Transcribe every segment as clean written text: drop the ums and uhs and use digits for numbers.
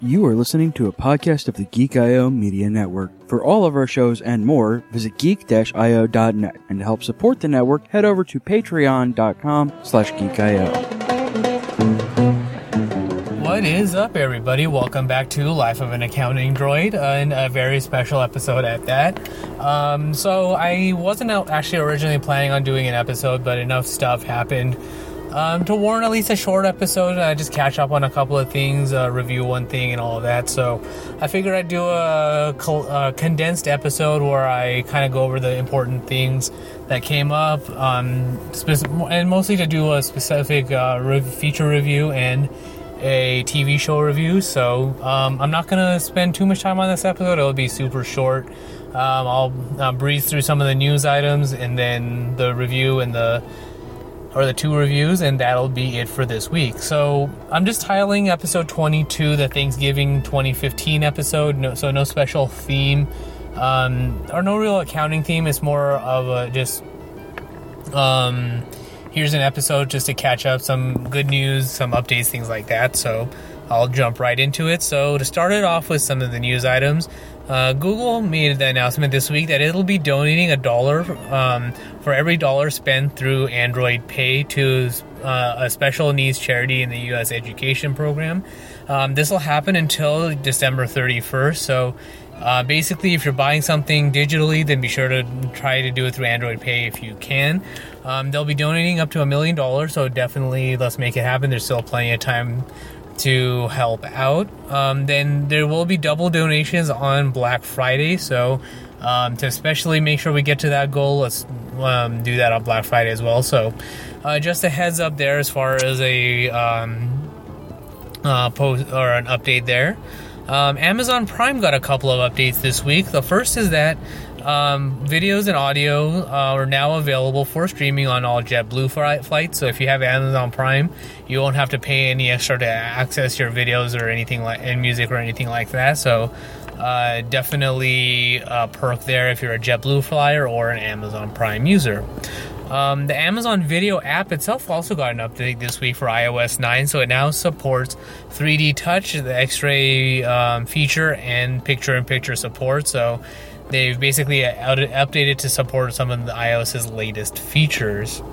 You are listening to a podcast of the Geek.io Media Network. For all of our shows and more, visit geek-io.net. And to help support the network, head over to patreon.com/geekio. What is up, everybody? Welcome back to Life of an Accounting Droid, and a very special episode at that. So I wasn't actually originally planning on doing an episode, but enough stuff happened to warrant at least a short episode. Just catch up on a couple of things, review one thing and all of that. So I figured I'd do a condensed episode where I kind of go over the important things that came up, and mostly to do a specific feature review and a TV show review. So I'm not going to spend too much time on this episode. It'll be super short. I'll breeze through some of the news items and then the review and the two reviews, and that'll be it for this week. So I'm just titling episode 22 the Thanksgiving 2015 episode. No special theme, or no real accounting theme. It's more of a just here's an episode just to catch up, some good news, some updates, things like that. So I'll jump right into it. So to start it off with some of the news items, Google made the announcement this week that it'll be donating $1 for every dollar spent through Android Pay to a special needs charity in the U.S. education program. This will happen until December 31st. So basically, if you're buying something digitally, then be sure to try to do it through Android Pay if you can. They'll be donating up to $1 million, so definitely let's make it happen. There's still plenty of time to help out. Then there will be double donations on Black Friday, so to especially make sure we get to that goal, let's do that on Black Friday as well. So just a heads up there as far as a post or an update there. Amazon Prime got a couple of updates this week. The first is that videos and audio are now available for streaming on all JetBlue flights. So if you have Amazon Prime, you won't have to pay any extra to access your videos or anything and music or anything like that. So definitely a perk there if you're a JetBlue flyer or an Amazon Prime user. The Amazon Video app itself also got an update this week for iOS 9, so it now supports 3D Touch, the X-ray feature, and picture-in-picture support. So they've basically updated to support some of the iOS's latest features.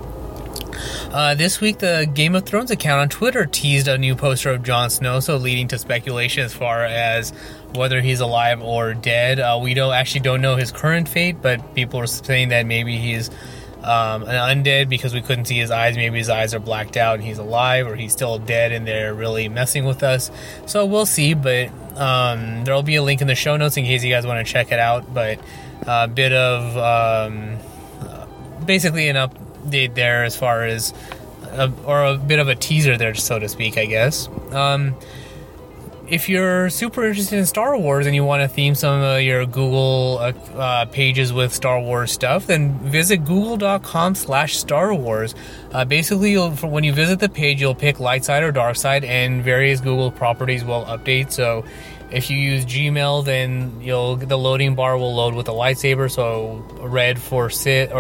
This week, the Game of Thrones account on Twitter teased a new poster of Jon Snow, so leading to speculation as far as whether he's alive or dead. We don't know his current fate, but people are saying that maybe he's an undead because we couldn't see his eyes. Maybe his eyes are blacked out and he's alive, or he's still dead and they're really messing with us. So we'll see, but there'll be a link in the show notes in case you guys want to check it out. But a bit of basically an update there as far as or a bit of a teaser there, so to speak, I guess. If you're super interested in Star Wars and you want to theme some of your Google pages with Star Wars stuff, then visit google.com/Star Wars. Basically, when you visit the page, you'll pick light side or dark side, and various Google properties will update. So if you use Gmail, then the loading bar will load with a lightsaber. So red for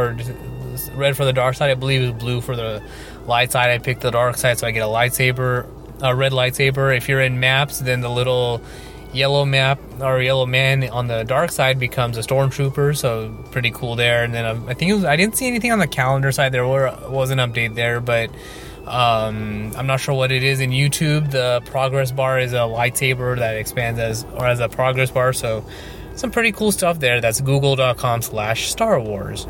red for the dark side, I believe, is blue for the light side. I picked the dark side, so I get a red lightsaber. If you're in maps, then the little yellow map or yellow man on the dark side becomes a stormtrooper, so pretty cool there. And then I didn't see anything on the calendar side. There was an update there, but I'm not sure what it is. In YouTube, the progress bar is a lightsaber that expands as a progress bar, so some pretty cool stuff there. That's google.com/Star Wars.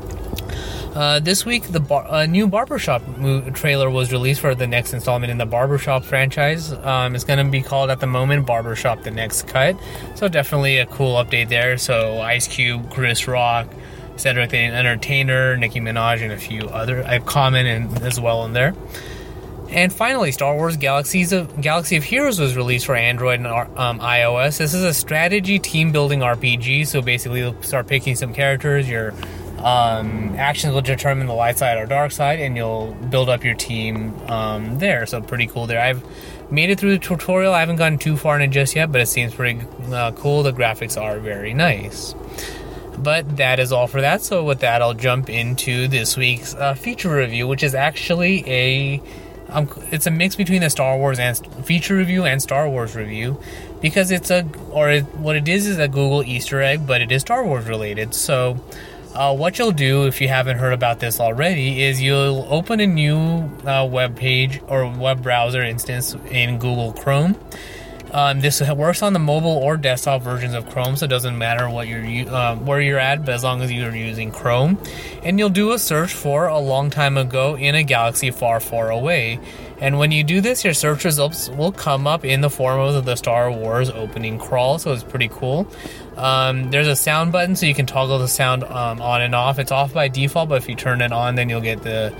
This week, a new Barbershop trailer was released for the next installment in the Barbershop franchise. It's going to be called, at the moment, Barbershop The Next Cut. So definitely a cool update there. So Ice Cube, Chris Rock, Cedric the Entertainer, Nicki Minaj, and a few other. I have Common as well in there. And finally, Star Wars Galaxy of Heroes was released for Android and iOS. This is a strategy team-building RPG. So basically, you'll start picking some characters. Your actions will determine the light side or dark side, and you'll build up your team there. So pretty cool there. I've made it through the tutorial. I haven't gotten too far in it just yet, but it seems pretty cool. The graphics are very nice. But that is all for that. So with that, I'll jump into this week's feature review, which is actually it's a mix between the Star Wars and feature review and Star Wars review, because what it is a Google Easter egg, but it is Star Wars related. So what you'll do, if you haven't heard about this already, is you'll open a new web page or web browser instance in Google Chrome. This works on the mobile or desktop versions of Chrome, so it doesn't matter what where you're at, but as long as you're using Chrome. And you'll do a search for A Long Time Ago in a Galaxy Far, Far Away. And when you do this, your search results will come up in the form of the Star Wars opening crawl, so it's pretty cool. There's a sound button, so you can toggle the sound on and off. It's off by default, but if you turn it on, then you'll get the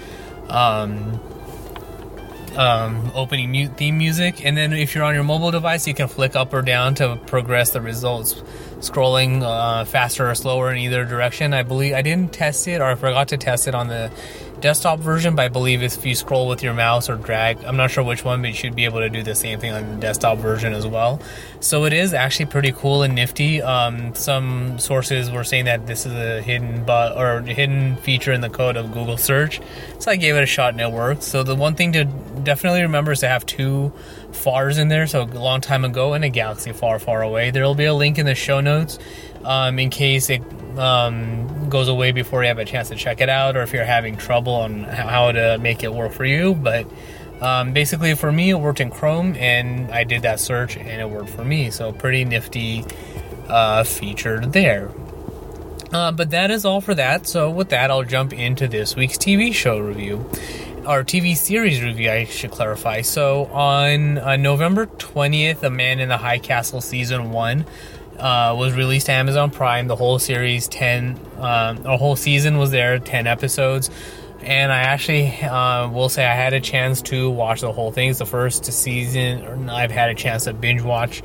opening theme music. And then if you're on your mobile device, you can flick up or down to progress the results, scrolling faster or slower in either direction. I believe I didn't test it, or I forgot to test it on the desktop version, but I believe if you scroll with your mouse or drag, I'm not sure which one, but you should be able to do the same thing on the desktop version as well. So it is actually pretty cool and nifty. Some sources were saying that this is a hidden feature in the code of Google search, so I gave it a shot and it worked. So the one thing to definitely remember is to have two FARs in there, so A Long Time Ago and a Galaxy Far, Far Away. There will be a link in the show notes in case it goes away before you have a chance to check it out, or if you're having trouble on how to make it work for you. But basically for me, it worked in Chrome, and I did that search and it worked for me, so pretty nifty feature there. But that is all for that. So with that, I'll jump into this week's TV show review, or TV series review, I should clarify. So on November 20th, A Man in the High Castle Season 1 was released to Amazon Prime. The whole series, a whole season was there, 10 episodes. And I actually will say I had a chance to watch the whole thing. It's the first season I've had a chance to binge watch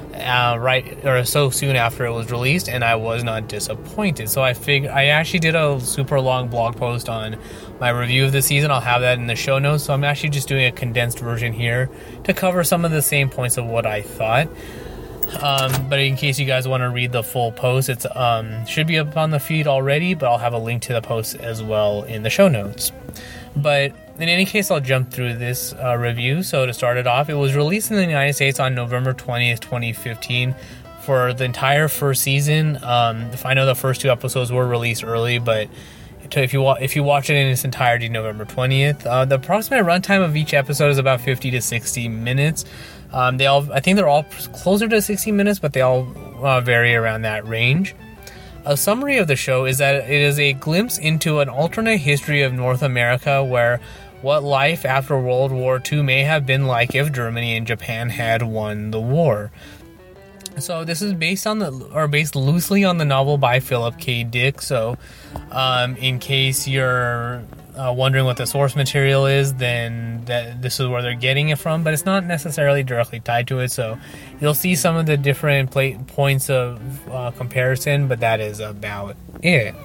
so soon after it was released, and I was not disappointed. So I actually did a super long blog post on my review of the season. I'll have that in the show notes. So I'm actually just doing a condensed version here to cover some of the same points of what I thought. But in case you guys want to read the full post, it should be up on the feed already, but I'll have a link to the post as well in the show notes. But in any case, I'll jump through this review. So to start it off, it was released in the United States on November 20th, 2015 for the entire first season. I know the first two episodes were released early, but if you watch it in its entirety, November 20th. The approximate runtime of each episode is about 50 to 60 minutes. I think they're all closer to 60 minutes, but they all vary around that range. A summary of the show is that it is a glimpse into an alternate history of North America, where what life after World War II may have been like if Germany and Japan had won the war. So this is based loosely on the novel by Philip K. Dick. So in case you're wondering what the source material is, then this is where they're getting it from, but it's not necessarily directly tied to it. So you'll see some of the different points of comparison, but that is about it.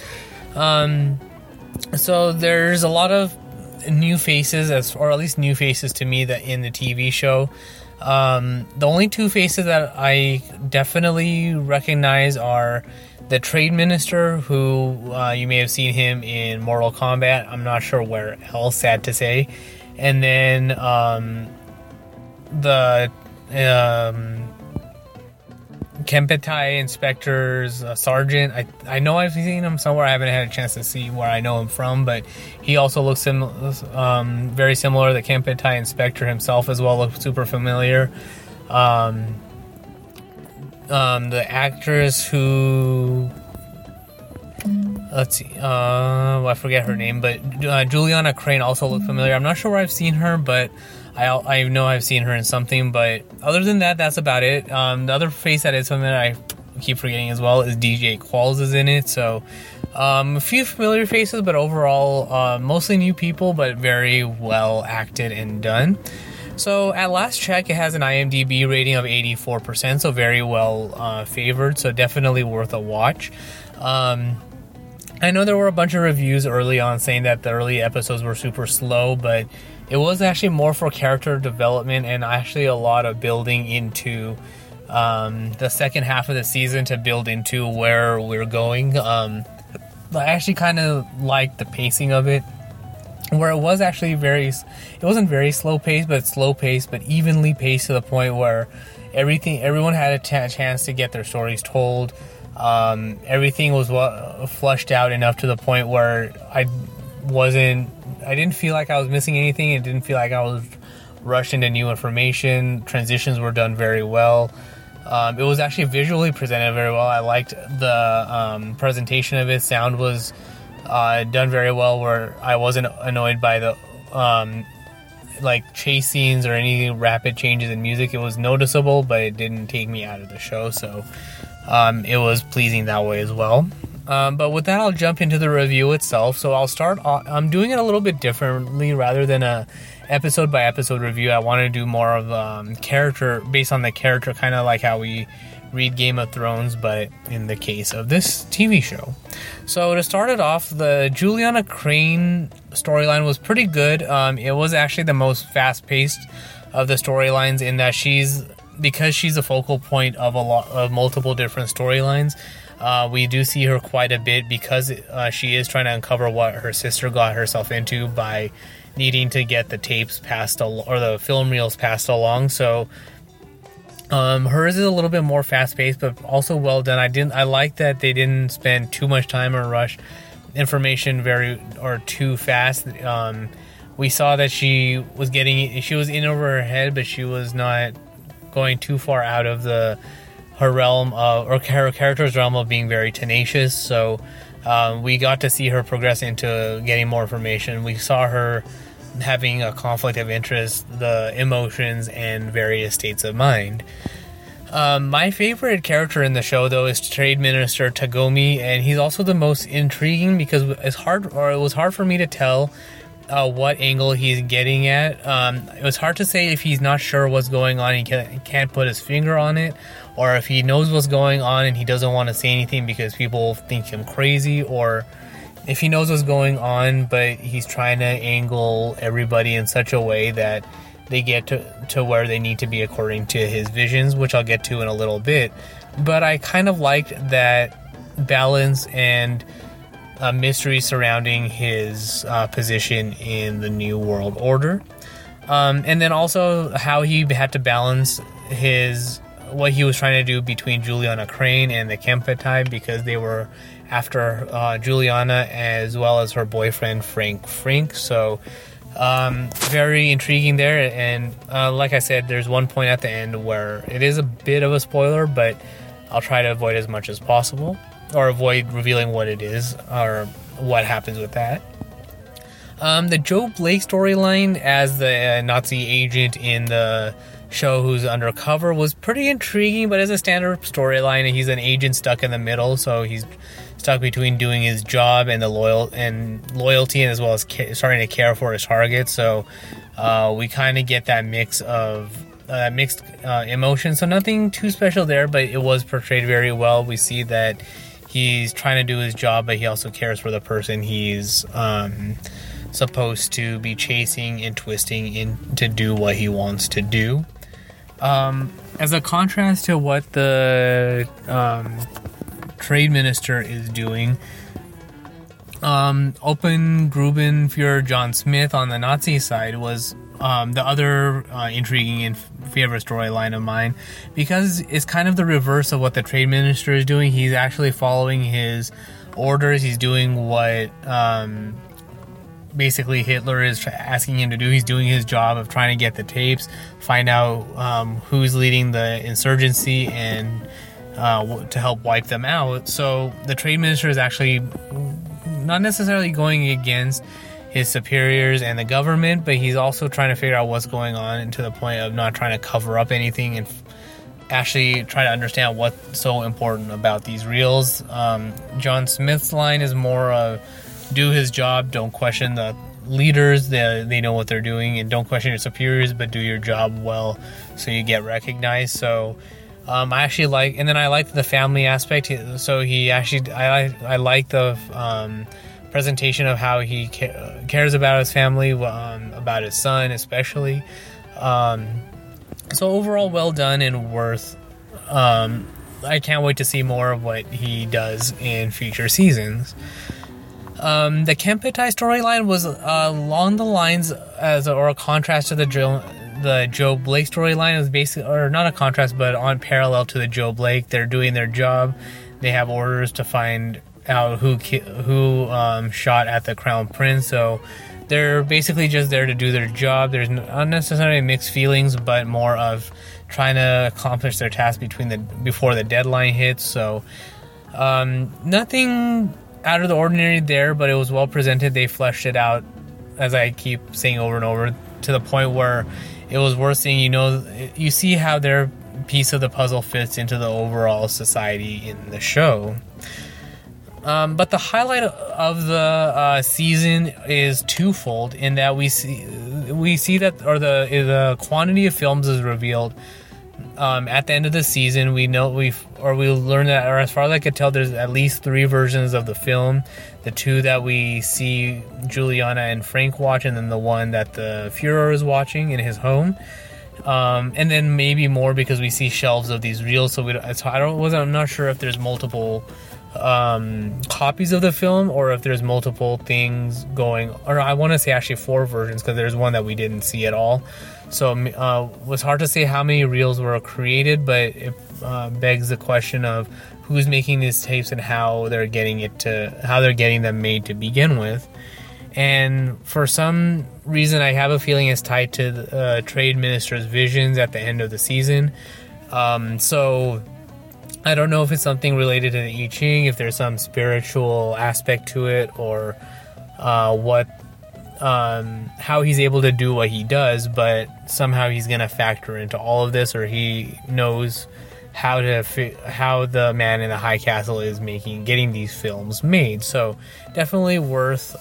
So there's a lot of new faces, or at least new faces to me, that in the TV show. The only two faces that I definitely recognize are the Trade Minister, who you may have seen him in Mortal Kombat. I'm not sure where else, sad to say. And then the Kempeitai Inspector's Sergeant. I know I've seen him somewhere. I haven't had a chance to see where I know him from, but he also looks very similar. The Kempeitai Inspector himself as well looks super familiar. The actress who, let's see, I forget her name, but Juliana Crane also looked familiar. I'm not sure where I've seen her, but I know I've seen her in something. But other than that, that's about it. The other face that is something that I keep forgetting as well is DJ Qualls is in it. So a few familiar faces, but overall mostly new people, but very well acted and done. So at last check, it has an IMDb rating of 84%, so very well favored, so definitely worth a watch. I know there were a bunch of reviews early on saying that the early episodes were super slow, but it was actually more for character development and actually a lot of building into the second half of the season to build into where we're going. I actually kind of liked the pacing of it, where it was actually it wasn't very slow paced, but slow paced, but evenly paced to the point where Everyone had a chance to get their stories told. Everything was flushed out enough to the point where I didn't feel like I was missing anything. It didn't feel like I was rushed into new information. Transitions were done very well. It was actually visually presented very well. I liked the presentation of it. Sound was done very well, where I wasn't annoyed by the like chase scenes or any rapid changes in music. It was noticeable, but it didn't take me out of the show, so it was pleasing that way as well. But with that, I'll jump into the review itself. So I'll start. I'm doing it a little bit differently rather than a episode by episode review. I want to do more of character based on the character, kind of like how we read Game of Thrones, but in the case of this TV show. So to start it off, the Juliana Crane storyline was pretty good. It was actually the most fast-paced of the storylines, in that because she's a focal point of multiple different storylines. We do see her quite a bit because she is trying to uncover what her sister got herself into by needing to get the tapes passed or the film reels passed along. So hers is a little bit more fast-paced, but also well done. I like that they didn't spend too much time or rush information too fast. We saw that she was in over her head, but she was not going too far out of her realm or her character's realm of being very tenacious. So we got to see her progress into getting more information. We saw her having a conflict of interest, the emotions, and various states of mind. My favorite character in the show, though, is Trade Minister Tagomi, and he's also the most intriguing because it was hard for me to tell what angle he's getting at. It was hard to say if he's not sure what's going on, he can't put his finger on it, or if he knows what's going on and he doesn't want to say anything because people think him crazy, or if he knows what's going on but he's trying to angle everybody in such a way that they get to where they need to be according to his visions, which I'll get to in a little bit. But I kind of liked that balance and mystery surrounding his position in the New World Order. And then also how he had to balance what he was trying to do between Juliana Crane and the Kempeitai, because they were after Juliana as well as her boyfriend Frank Frink. So very intriguing there. And like I said, there's one point at the end where it is a bit of a spoiler, but I'll try to avoid as much as possible, or avoid revealing what it is or what happens with that. The Joe Blake storyline as the Nazi agent in the show who's undercover was pretty intriguing, but as a standard storyline, he's an agent stuck in the middle, so he's stuck between doing his job and loyalty, and as well as starting to care for his target. So we kind of get that mixed emotions. So nothing too special there, but it was portrayed very well. We see that he's trying to do his job, but he also cares for the person he's supposed to be chasing and twisting in to do what he wants to do. As a contrast to what the trade minister is doing, Open Grubenführer John Smith on the Nazi side was the other intriguing and favorite storyline of mine, because it's kind of the reverse of what the trade minister is doing. He's actually following his orders. He's doing what basically Hitler is asking him to do. He's doing his job of trying to get the tapes, find out who's leading the insurgency, and to help wipe them out. So the trade minister is actually not necessarily going against his superiors and the government, but he's also trying to figure out what's going on, and to the point of not trying to cover up anything and actually try to understand what's so important about these reels. John Smith's line is more of do his job, don't question the leaders, they know what they're doing, and don't question your superiors, but do your job well so you get recognized. So I actually like, and then I like the family aspect. So I like the presentation of how he cares about his family, about his son especially. So overall, well done and worth. I can't wait to see more of what he does in future seasons. The Kempeitai storyline was along the lines or a contrast to the the Joe Blake storyline is basically, or not a contrast, but on parallel to the Joe Blake. They're doing their job. They have orders to find out who shot at the Crown Prince. So they're basically just there to do their job. There's not necessarily mixed feelings, but more of trying to accomplish their task before the deadline hits. So nothing out of the ordinary there, but it was well presented. They fleshed it out, as I keep saying over and over, to the point where it was worth seeing. You see how their piece of the puzzle fits into the overall society in the show. But the highlight of the season is twofold, in that we see that, or the quantity of films is revealed. At the end of the season, we learn that, or as far as I could tell, there's at least 3 versions of the film. The 2 that we see Juliana and Frank watch, and then the one that the Führer is watching in his home. And then maybe more, because we see shelves of these reels. So I'm not sure if there's multiple copies of the film, or if there's multiple things going, or I want to say actually 4 versions, because there's one that we didn't see at all. So it was hard to say how many reels were created, but it begs the question of who's making these tapes and how they're getting them made to begin with. And for some reason, I have a feeling it's tied to the trade minister's visions at the end of the season. So I don't know if it's something related to the I Ching, if there's some spiritual aspect to it, or how he's able to do what he does, but somehow he's going to factor into all of this, or he knows how the man in the high castle is getting these films made. So definitely worth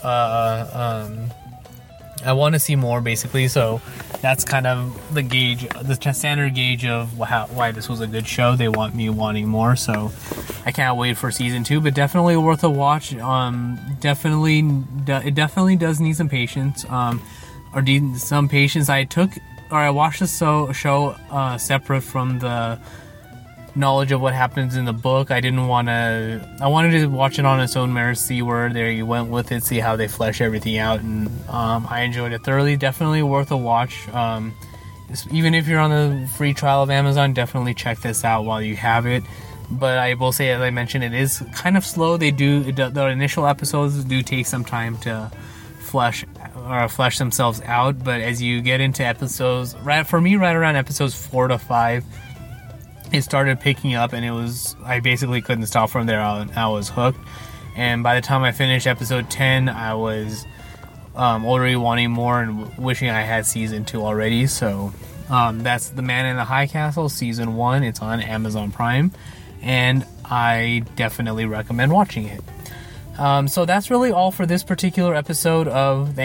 I want to see more, basically. So that's kind of the gauge, the standard gauge of why this was a good show. They want me wanting more, so I can't wait for season 2. But definitely worth a watch. It definitely does need some patience, some patience. I watched the show separate from the knowledge of what happens in the book. I wanted to watch it on its own merits, see where they went with it, see how they flesh everything out, and I enjoyed it thoroughly. Definitely worth a watch. Even if you're on the free trial of Amazon, definitely check this out while you have it. But I will say, as I mentioned, it is kind of slow. The initial episodes do take some time to flesh themselves out, but as you get into episodes, right around episodes 4 to 5, it started picking up, and I basically couldn't stop from there. I was hooked, and by the time I finished episode 10, I was already wanting more and wishing I had season 2 already. So that's The Man in the High Castle season 1. It's on Amazon Prime, and I definitely recommend watching it. So that's really all for this particular episode of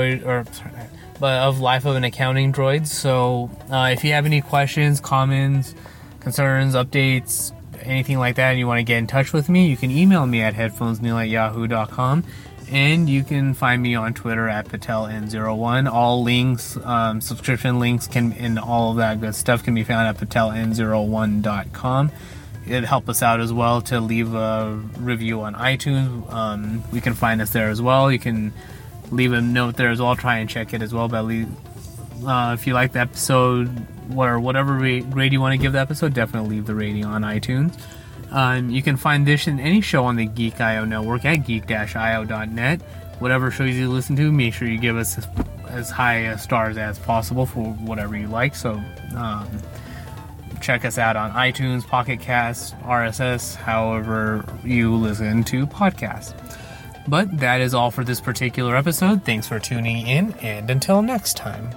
of Life of an Accounting Droid. So if you have any questions, comments, concerns, updates, anything like that, and you want to get in touch with me, you can email me at headphonesneil@yahoo.com, and you can find me on Twitter at PatelN01. All links, subscription links, and all of that good stuff can be found at PatelN01.com. It'd help us out as well to leave a review on iTunes. We can find us there as well. You can leave a note there as well. Try and check it as well. But if you like the episode, or whatever grade you want to give the episode, definitely leave the rating on iTunes. You can find this and any show on the Geek.io network at geek-io.net. Whatever shows you listen to, make sure you give us as high stars as possible for whatever you like. So check us out on iTunes, Pocket Cast, RSS, however you listen to podcasts. But that is all for this particular episode. Thanks for tuning in, and until next time.